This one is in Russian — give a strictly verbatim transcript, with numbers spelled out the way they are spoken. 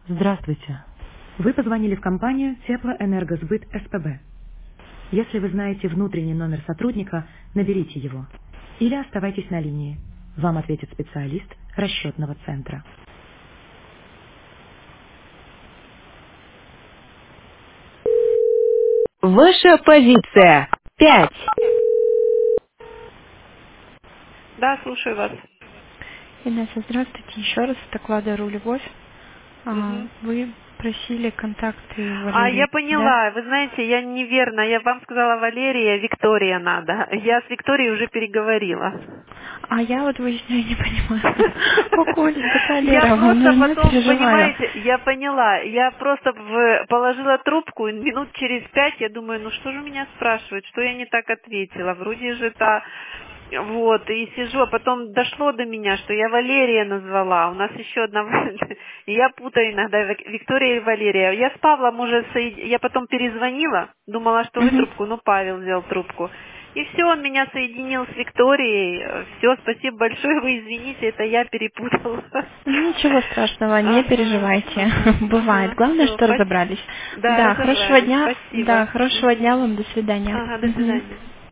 Здравствуйте. Вы позвонили в компанию Теплоэнергосбыт СПБ. Если вы знаете внутренний номер сотрудника, наберите его. Или оставайтесь на линии. Вам ответит специалист расчетного центра. Ваша позиция. Пять. Да, слушаю вас. Инесса, здравствуйте. Еще раз, это Клада Рулевой. А, Мгм. Вы просили контакты А, Валерии, я да? поняла. Вы знаете, я неверно. Я вам сказала Валерия, Виктория надо. Я с Викторией уже переговорила. А я вот выясняю, не понимаю. Уколик, такая Я Лера, просто волнуюсь, не потом, переживаю. понимаете, я поняла. Я просто в- положила трубку, и минут через пять я думаю, ну что же меня спрашивают, что я не так ответила. Вроде же это... Вот, и сижу, а потом дошло до меня, что я Валерия назвала. У нас еще одна... И я путаю иногда Вик- Виктория и Валерия. Я с Павлом уже... соед- Я потом перезвонила, думала, что вы Мгм. трубку, но Павел взял трубку. И все, он меня соединил с Викторией. Все, спасибо большое, вы извините, это я перепутала. Ничего страшного, не Ага, переживайте. ага, Бывает. ага, Главное, все, что разобрались. Да, Да, хорошего разобрались, дня. Да, спасибо. хорошего Мгм. дня вам. До свидания. Ага, до Мгм. свидания.